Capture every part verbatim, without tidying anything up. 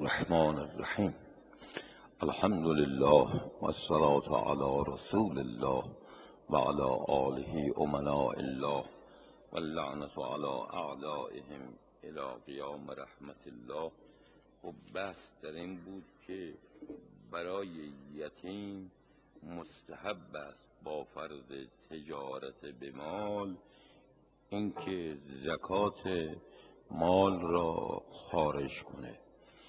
الرحمن الرحیم. الحمد لله و الصلاة علی رسول الله و علی آله امناء الله و اللعنة علی اعدائهم الی قیام رحمت الله. خب بحث در این بود که برای یتیم مستحب است با فرض تجارت به مال اینکه زکات مال را خارج کنه.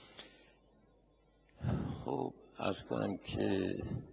خب عرض کنم که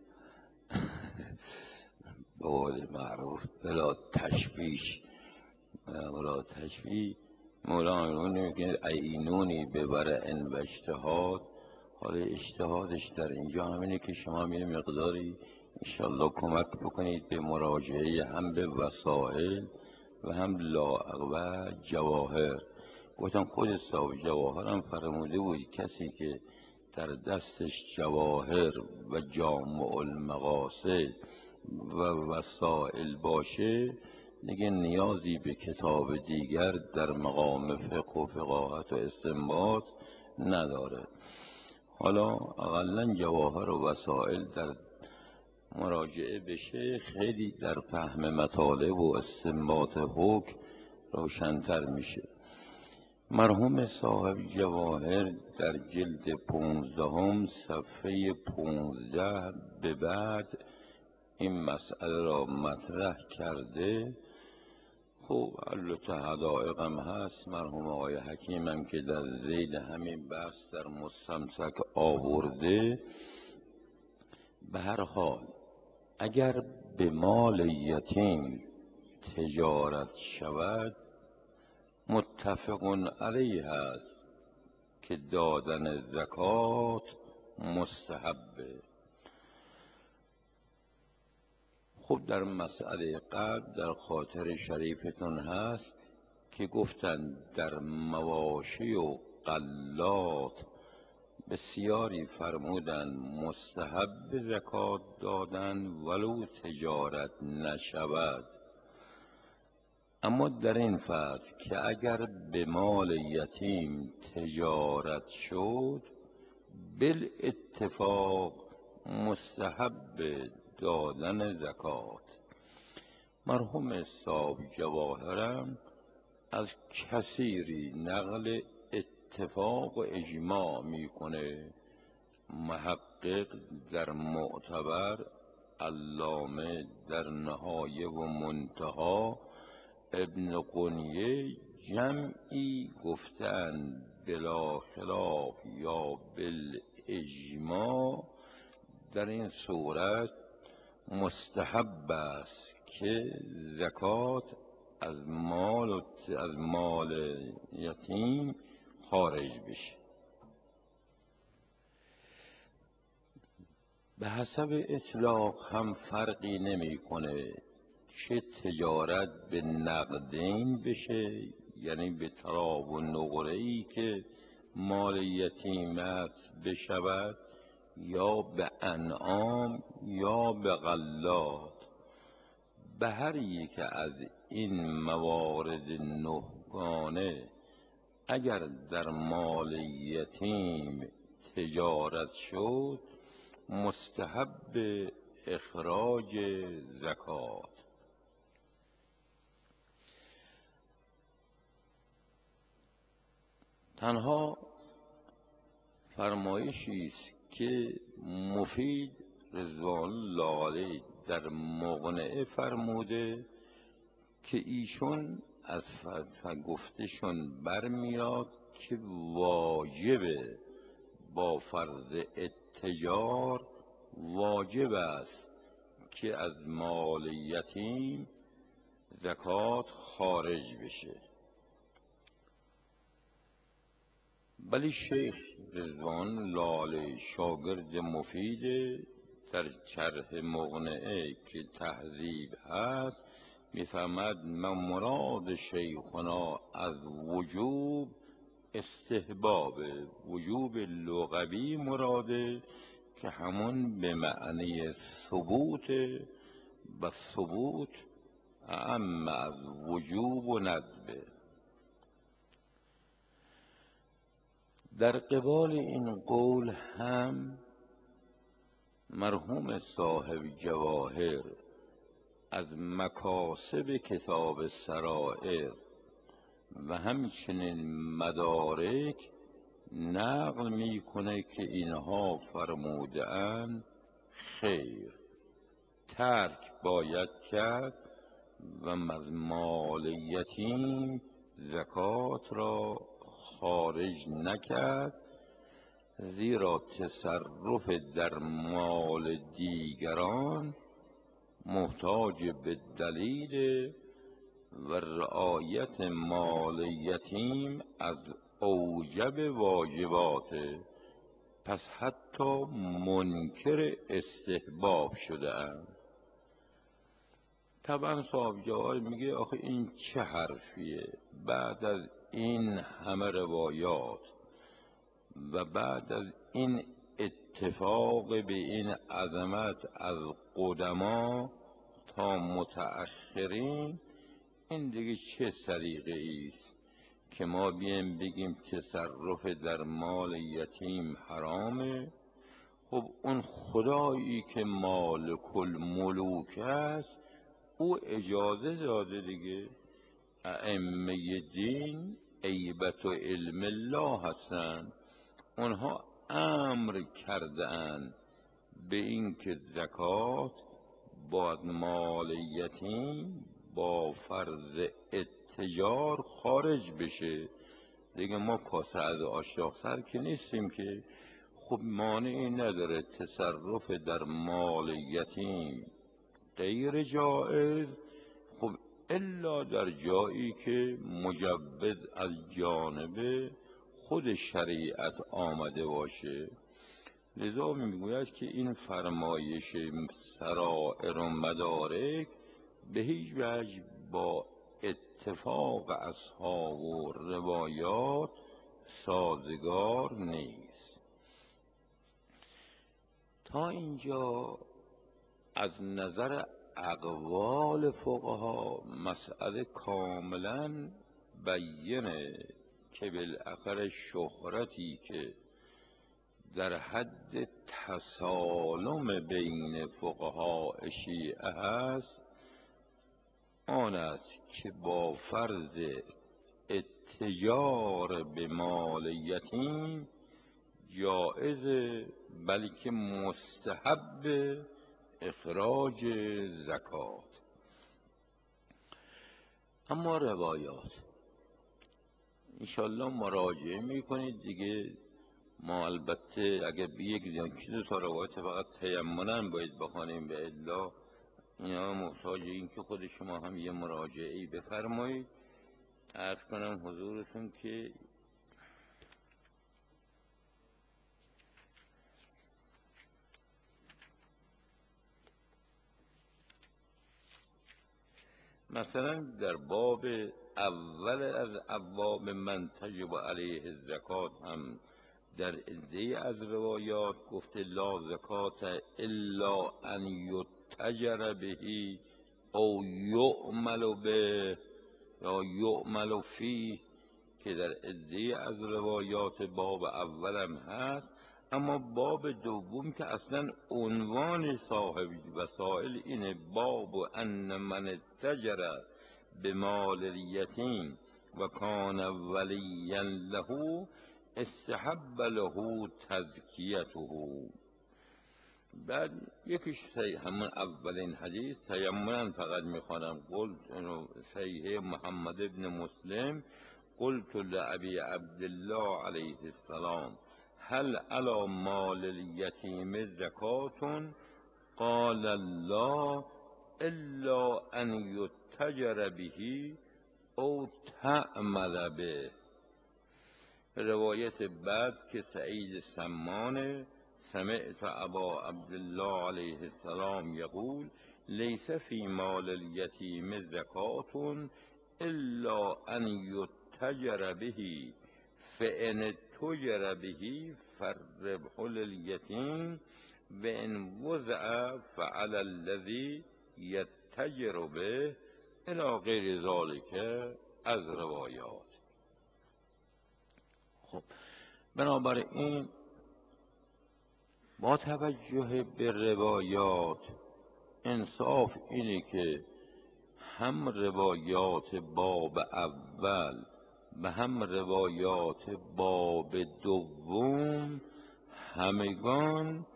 به قول معروف بلا تشبیش بلا تشبیه مولانا میگه عینونی ببره ان و اجتهاد. حالا اجتهادش در اینجا همینه که شما یه مقداری انشالله کمک بکنید به مراجعه هم به وسائل و هم لاعق و جواهر. گفتم خود صاحب جواهر هم فرموده بود کسی که در دستش جواهر و جامع المقاصد و وسائل باشه دیگه نیازی به کتاب دیگر در مقام فقه و فقاهت و استنباط نداره. حالا اقلا جواهر و وسائل در مراجعه بشه خیلی در فهم مطالب و استنباط حکم روشن‌تر میشه. مرحوم صاحب جواهر در جلد پونزدهم صفحه پونزده به بعد این مسئله را مطرح کرده. خب البته حدائق هم هست. مرحوم آقای حکیم هم که در ذیل همین بحث در مستمسک آورده. به هر حال اگر به مال یتیم تجارت شود متفق علیه است که دادن زکات مستحبه. خب در مسئله قبل در خاطر شریفتون هست که گفتن در مواشی و غلات بسیاری فرمودن مستحب زکات دادن ولو تجارت نشود. اما در این فصل که اگر به مال یتیم تجارت شد بالاتفاق مستحب دادن زکات. مرحوم صاحب جواهرم از کثیری نقل اتفاق و اجماع میکنه. محقق در معتبر، علامه در نهایه و منتها، ابن قنیه جمعی گفتن بلا خلاف یا بالاجماع در این صورت مستحب است که زکات از مال از مال یتیم خارج بشه. به حسب اطلاق هم فرقی نمیکنه چه تجارت به نقدین بشه، یعنی به طراو و نقره‌ای که مال یتیم است بشود، یا به انعام یا به غلات. به هر یک از این موارد نهگانه اگر در مال یتیم تجارت شد مستحب اخراج زکات. تنها فرمایشی است که مفید رضوان الله علیه در مقنعه فرموده که ایشون از گفتشون برمیاد که واجب با فرض اتجار واجب است که از مال یتیم زکات خارج بشه. ولی شیخ رضوان الله علیه شاگرد مفید در شرح مقنعه که تهذیب هست میفهمد من مراد شیخنا از وجوب استحباب، وجوب لغوی مراده که همون به معنی ثبوت و ثبوت اعم از وجوب و ندبه. در قبال این قول هم مرحوم صاحب جواهر از مکاسب کتاب سرائر و همچنین مدارک نقل میکنه که اینها فرموده اند خیر، ترک باید کرد و از مال یتیم زکات را خارج نکرد، زیرا تصرف در مال دیگران محتاج به دلیل و رعایت مال یتیم از اوجب واجباته، پس حتی منکر استحباب شده اند. طبعا صاحب جواهر میگه آخه این چه حرفیه؟ بعد از این همه روایات و بعد از این اتفاق به این عظمت از قدما تا متأخرین، این دیگه چه سلیقه ایست که ما بیم بگیم تصرف در مال یتیم حرامه؟ خب اون خدایی که مالک الملوک است او اجازه داده دیگه. ائمه دین ایبت و علم الله هستند، اونها امر کرده اند به این که زکات با مال یتیم با فرض اتجار خارج بشه دیگه. ما کاسه از آشاختر که نیستیم که. خب مانعی نداره تصرف در مال یتیم غیر جائز، خب الا در جایی که مجوز از جانب خود شریعت آمده باشه. لذا میگوید که این فرمایش سرائر و مدارک به هیچ وجه با اتفاق اصحاب و روایات سازگار نیست. تا اینجا از نظر اقوال فقها مسئله کاملا بیینه که بالاخره شهرتی که در حد تسالم بین فقها شیعه هست آن است که با فرض اتجار به مال یتیم جایز، بلکه مستحب اخراج زکات. اما روایات انشالله مراجعه میکنید دیگه. ما البته اگر یک دو تا روایت فقط تیمنا باید بخوانیم، به الا اینا محتاج این که خود شما هم یه مراجعه‌ای بفرمایید. عرض کنم حضورتون که مثلا در باب اول از ابواب من تجب علیه الزکات هم در عده از روایات گفته لا زکات الا ان یتجر بهی او یعمل به یا یعمل فیه، که در عده از روایات باب اولم هست. اما باب دوم که اصلا عنوان صاحب وسائل اینه، باب ان من اتجر به مال الیتیم و کان ولیا له استحب له تزکیته. بعد یکیش همون اولین حدیث تیمنا فقط میخوانم، قلت صحیح محمد ابن مسلم قلت لأبی عبدالله علیه السلام هل علی مال الیتیم زکات؟ قال لا الا ان یتجر به او تعمل به. روایت بعد که سعید سمان سمعت ابا عبدالله علیه السلام یقول لیس فی مال الیتیم زکات الا ان یتجر به فان اتجر به فالربح للیتیم و ان وضع فعلی الذی یتجر به الی غیر ذلک از روایات. خب بنابراین با توجه به روایات انصاف اینه که هم روایات باب اول و هم روایات باب دوم همگان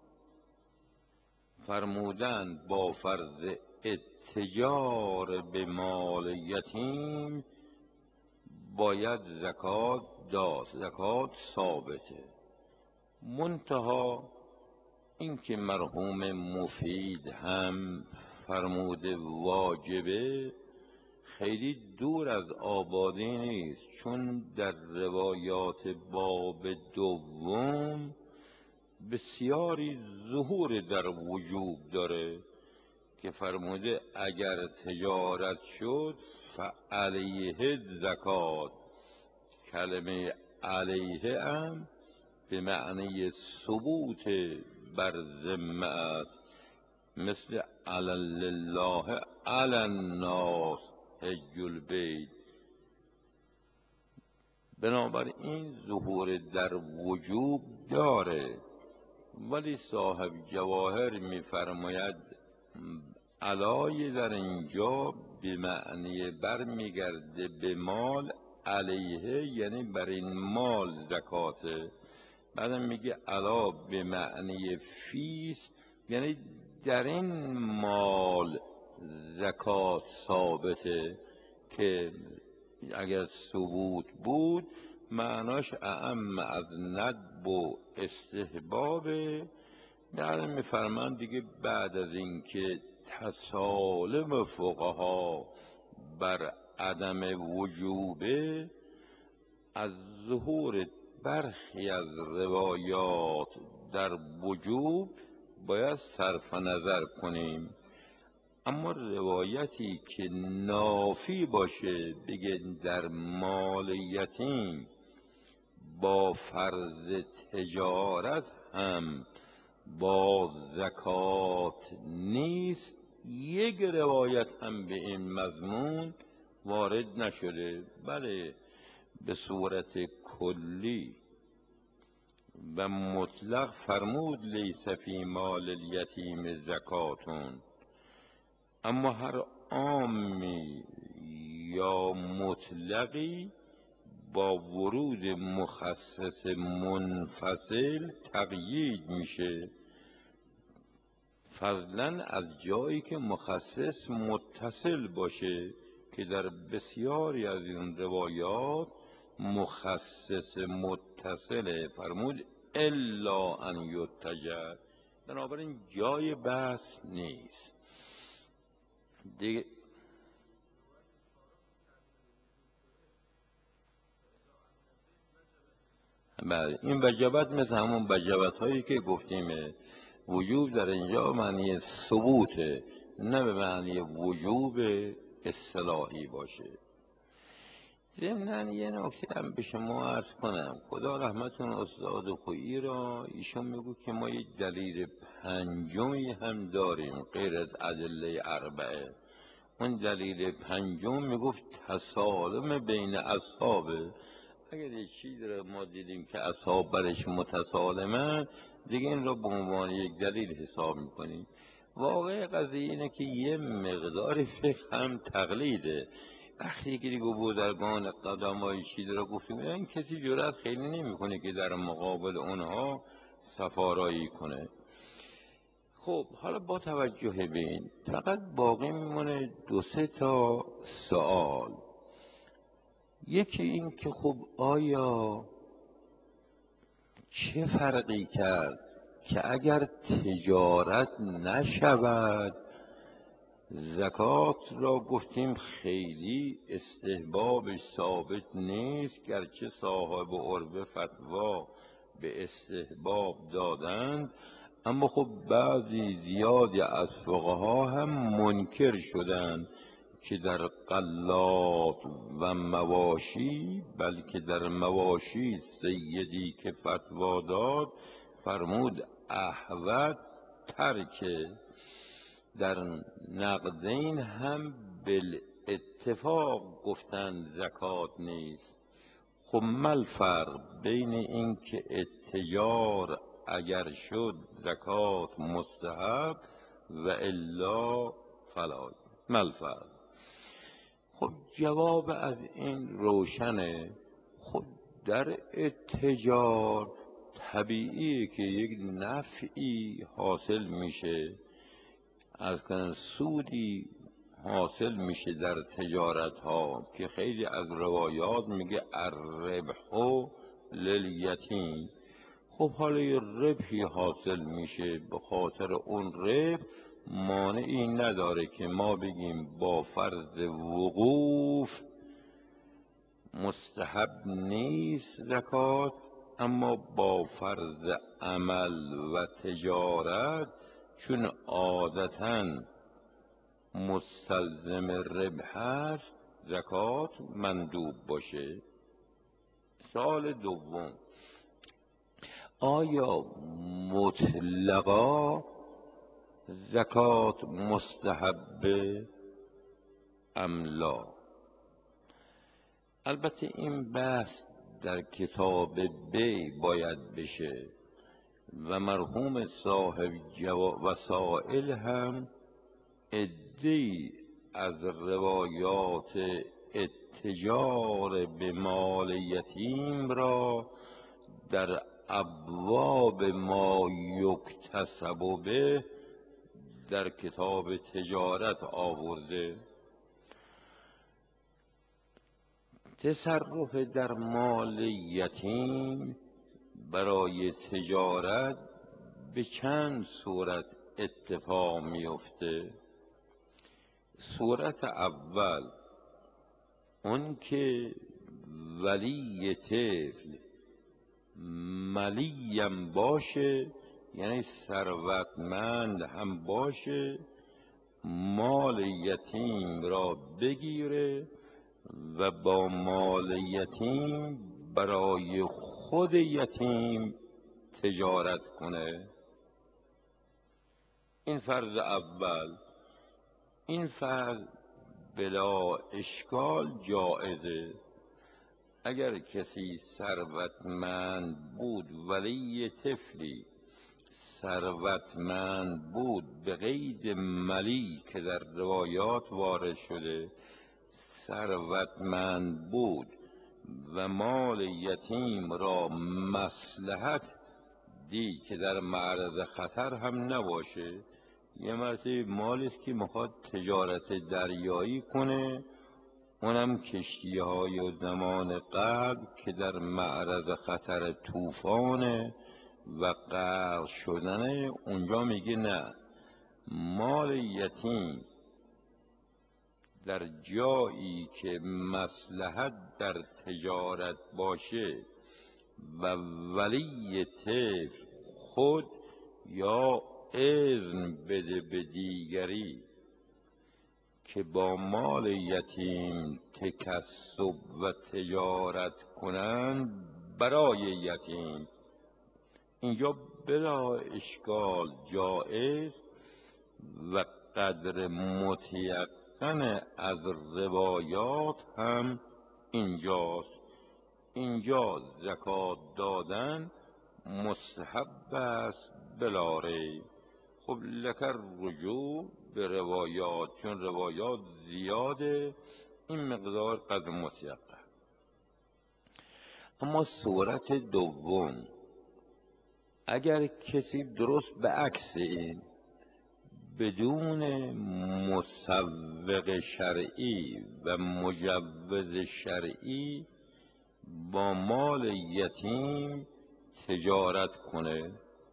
فرمودند با فرض اتجار به مال یتیم باید زکات داد، زکات ثابته. منتها اینکه مرحوم مفید هم فرموده واجبه خیلی دور از آبادی نیست، چون در روایات باب دوم بسیاری ظهور در وجوب داره که فرموده اگر تجارت شد فعلیه زکات. کلمه علیه هم به معنی ثبوت بر ذمه است، مثل علی الله علی الناس حج البیت. بنابراین ظهور در وجوب داره، ولی صاحب جواهر میفرماید علای در اینجا به معنی برمیگرده به مال، علیه یعنی بر این مال زکاته. بعدم میگه علا به معنی فیس یعنی در این مال زکات ثابته، که اگر ثبوت بود معناش اعم از ندب و استحباب. یعنی میفرمان دیگه بعد از اینکه تسالم فقها بر عدم وجوبه، از ظهور برخی از روایات در وجوب باید صرف نظر کنیم. اما روایتی که نافی باشه بگه در مال یتیم با فرض تجارت هم با زکات نیست، یک روایت هم به این مضمون وارد نشده. بله به صورت کلی و مطلق فرمود لیس فی مال الیتیم زکاتون، اما هر عامی یا مطلقی با ورود مخصص منفصل تقیید میشه، فضلا از جایی که مخصص متصل باشه که در بسیاری از این روایات مخصص متصل فرمود الا ان یتجر. بنابراین جای بحث نیست دیگه. بله این وجبت مثل همون وجبت هایی که گفتیم، وجوب در اینجا معنی ثبوته، نه به معنی وجوب اصطلاحی باشه. ضمناً یه نکته هم به شما عرض کنم، خدا رحمتون استاد خویی را، ایشون میگو که ما یک دلیل پنجمی هم داریم غیر از ادله اربعه. اون دلیل پنجم میگفت تسالم بین اصحابه. اگر یک چیزی را ما دیدیم که اصحاب برش متسالمن دیگه این را به عنوان یک دلیل حساب میکنیم. واقع قضیه اینه که یه مقدار فقه هم تقلیده. وقتی که دیگه بزرگان قدمای چیز را گفتیم این کسی جرأت خیلی نمیکنه که در مقابل اونها سفارایی کنه. خب حالا با توجه به این فقط باقی میمونه دو سه تا سوال. یکی این که خب آیا چه فرقی کرد که اگر تجارت نشود زکات را گفتیم خیلی استحبابش ثابت نیست، گرچه صاحب عربه فتوا به استحباب دادند، اما خب بعضی زیادی از فقها هم منکر شدند که در قلات و مواشی، بلکه در مواشی سیدی که فتوا داد فرمود احوط ترکه. در نقدین هم بالاتفاق گفتند زکات نیست. خب مل فرق بین این که اتجار اگر شد زکات مستحب و الا فلا، مل فرق؟ خب جواب از این روشنه. خب در اتجار طبیعیه که یک نفعی حاصل میشه، از کن سودی حاصل میشه در تجارت ها، که خیلی از روایات میگه الربح للیتیم. خب حالا یه ربحی حاصل میشه، به خاطر اون ربح مانعی نداره که ما بگیم با فرض وقوف مستحب نیست زکات، اما با فرض عمل و تجارت چون عادتاً مستلزم ربح است زکات مندوب باشه. سوال دوم، آیا مطلقا زکات مستحبه ام لا؟ البته این بحث در کتاب بی باید بشه و مرحوم صاحب وسائل هم عده‌ای از روایات اتجار به مال یتیم را در ابواب ما یکتسب به در کتاب تجارت آورده. تصرف در مال یتیم برای تجارت به چند صورت اتفاق میفته. صورت اول اون که ولی طفل ملیم باشه، یعنی ثروتمند هم باشه، مال یتیم را بگیره و با مال یتیم برای خود یتیم تجارت کنه. این فرض اول. این فرض بلا اشکال جایزه. اگر کسی ثروتمند بود، ولی طفلی ثروتمند بود به قید ملی که در روایات وارد شده، ثروتمند بود و مال یتیم را مصلحت دید که در معرض خطر هم نباشه، یه مرتبه مالی است که میخواد تجارت دریایی کنه، اونم کشتی های زمان قبل که در معرض خطر طوفان و غرق شدن، اونجا میگه نه، مال یتیم در جایی که مصلحت در تجارت باشه و ولی طفل خود یا اذن بده به دیگری که با مال یتیم تکسب و تجارت کنند برای یتیم، اینجا بلا اشکال جایز و قدر متیقن از روایات هم اینجاست. اینجا زکات دادن مستحب است بلا ریب. خب لکر رجوع به روایات، چون روایات زیاده، این مقدار قدر متیقن. اما صورت دوم، اگر کسی درست به عکس این بدون مسوق شرعی و مجوز شرعی با مال یتیم تجارت کنه،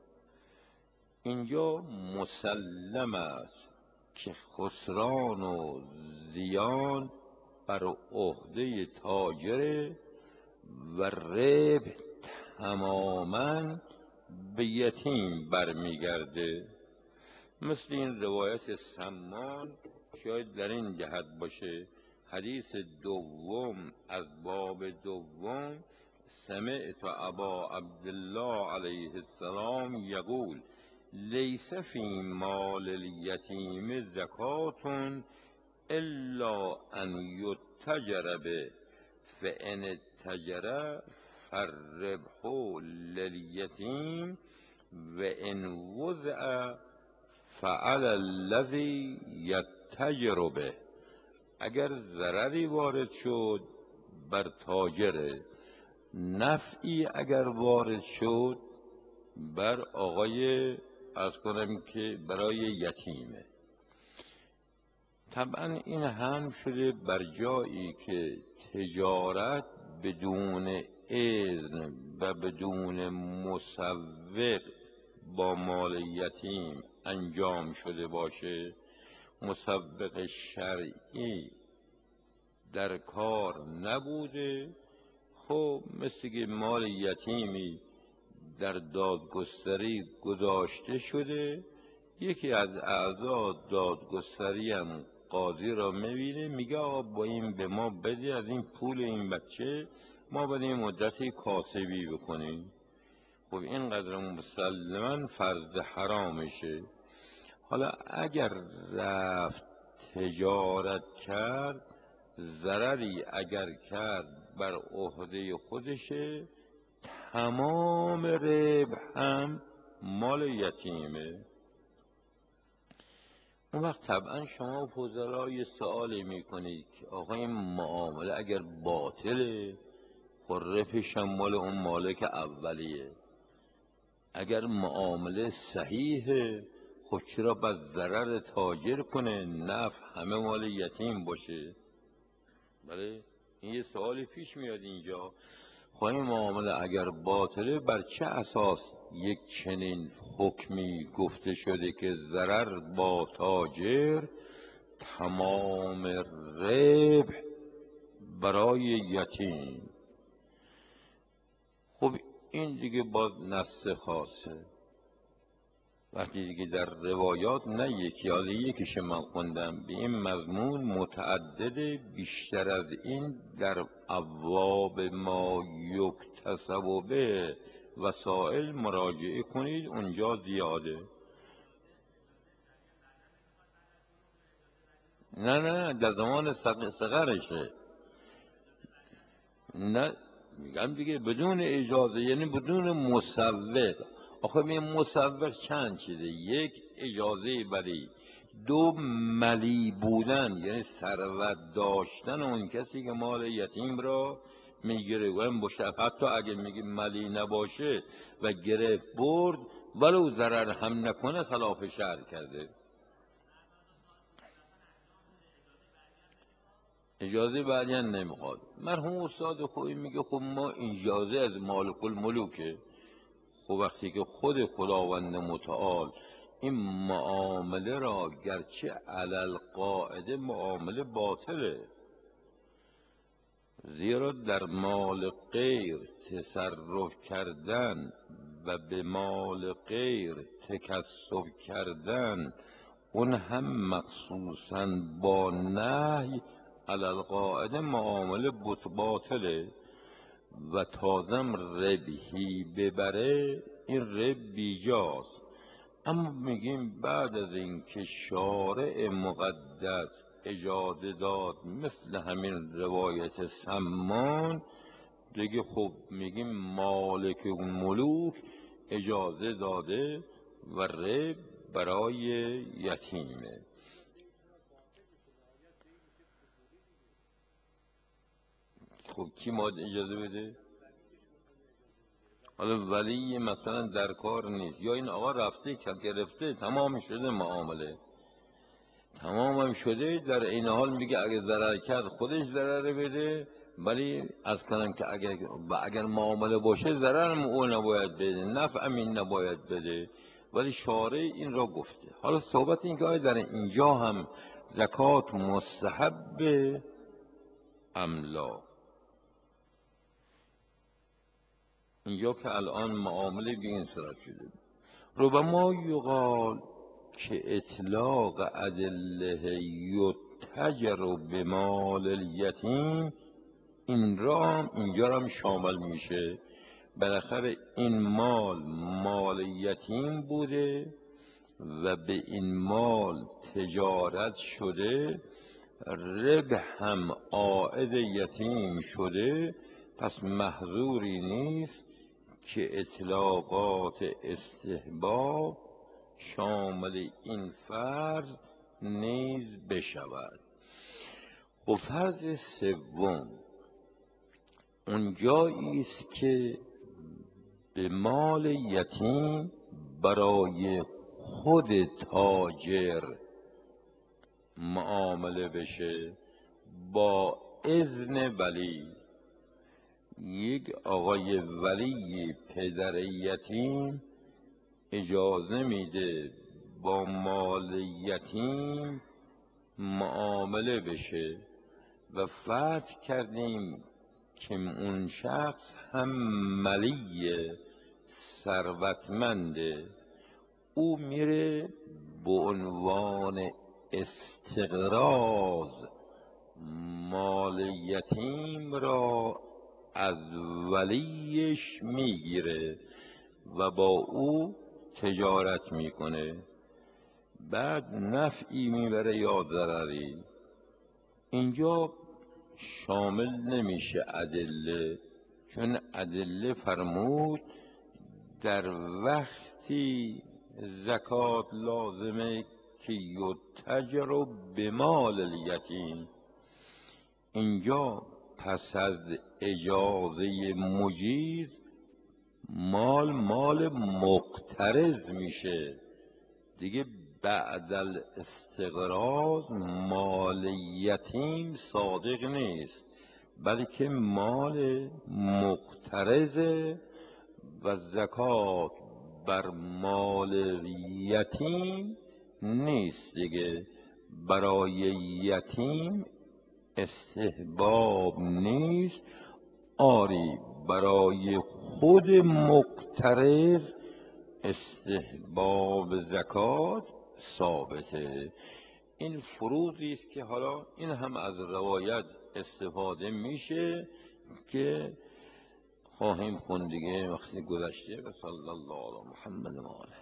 اینجا مسلم است که خسران و زیان بر عهده تاجر و ربح تماما به یتیم برمیگرده. مثل این روایت سمان شاید در این جهت باشه. حدیث دوم از باب دوم، سمعت ابا عبدالله علیه السلام یقول لیس فی مال الیتیم زکات الا ان یتجر به، فان اتجره فالربح للیتیم و ان وضع فعل الذی یتجر به. اگر ضرری وارد شد بر تاجره، نفعی اگر وارد شد بر آقای از کنم که برای یتیمه. طبعا این هم شده بر جایی که تجارت بدون اذن و بدون مسوق با مال یتیم انجام شده باشه، مسوق شرعی در کار نبوده، خب مثل که مال یتیمی در دادگستری گذاشته شده، یکی از اعضا دادگستری هم قاضی را میبینه میگه آقا با این به ما بده، از این پول این بچه ما باید این مدتی کاسبی بکنیم. خب اینقدر مسلما فرض حرامشه. حالا اگر رفت تجارت کرد، ضرری اگر کرد بر عهده خودشه، تمام ربح هم مال یتیمه. اون وقت طبعا شما فضلا یه سوالی میکنید که آقا این معامله اگر باطله، خب ربحش هم مال اون مالک اولیه. اگر معامله صحیحه، خب چرا بس ضرر تاجر کنه، نفع همه مال یتیم باشه؟ بله این یه سوالی پیش میاد اینجا. خب این معامله اگر باطله، بر چه اساس یک چنین حکمی گفته شده که ضرر با تاجر، تمام ربح برای یتیم؟ خب این دیگه باز نص خاصه. وقتی دیگه در روایات نه یکی، حالا یکیش من خوندم به این مضمون، متعدد بیشتر از این در ابواب ما یکتسب به وسائل مراجعه کنید، اونجا زیاده. نه نه در زمان صغرشه، نه میگم دیگه بدون اجازه، یعنی بدون مسوق. آخه این مسوق چند چیزه، یک اجازه برای، دو ملی بودن یعنی ثروت داشتن اون کسی که مال یتیم را میگیره و این باشه، حتی اگه میگه ملی نباشه و گرفت برد ولو ضرر هم نکنه خلاف شرع کرده. اجازه بعدی هم نمیخواد. مرحوم استاد خوبی میگه خب ما اجازه از مالک الملوکه. خب وقتی که خود خداوند متعال این معامله را گرچه علل قاعده معامله باطله، زیرا در مال غیر تصرف کردن و به مال غیر تکسب کردن، اون هم مخصوصا با نهی علل قاعده معامله باطله و تازم ربحی ببره، این رب بیجاست. اما میگیم بعد از اینکه شارع مقدس اجازه داد، مثل همین روایت سمان دیگه، خب میگیم مالک اون ملوک اجازه داده و رب برای یتیمه. خب کی ماد اجازه بده؟ حالا ولی مثلا در کار نیست، یا این آقا رفته که گرفته تمام شده معامله، تمام شده، در این حال میگه اگر ضرر کرد خودش ضرر بده، ولی از کنم که اگر اگر معامله باشه ضررم او نباید بده، نفعم این نباید بده، ولی شارع این را گفته. حالا صحبت این که آیا در اینجا هم زکات مستحب املا؟ اینجا که الان معامله به این صورت شده، ربما یقال که اطلاق ادله یتجر به مال الیتیم، این را اینجا هم شامل میشه. بالاخره این مال مال یتیم بوده و به این مال تجارت شده، ربح هم عائد یتیم شده، پس محظوری نیست که اطلاقات استحباب شامل این فرض نیز بشود. و فرض سوم اونجایی است که به مال یتیم برای خود تاجر معامله بشه با اذن ولی. یک آقای ولی پدر یتیم اجازه میده با مال یتیم معامله بشه و فرض کردیم که اون شخص هم ملی ثروتمنده، او میره به عنوان استقراض مال یتیم را از ولیش میگیره و با او تجارت میکنه، بعد نفعی میبره یا ضرری. اینجا شامل نمیشه ادله، چون ادله فرمود در وقتی زکات لازمه که یتجر به مال الیتیم. اینجا پس از اجازه مجیز مال مال مقترض میشه دیگه. بعد الاستقراض مال یتیم صادق نیست، بلکه مال مقترضه و زکات بر مال یتیم نیست دیگه. برای یتیم استحباب نیست، آری برای خود مقترض استحباب زکات ثابته. این فروضی است که حالا این هم از روایت استفاده میشه که خواهیم خوند دیگه وقتی گذشته. و صلی الله علی محمد و آله.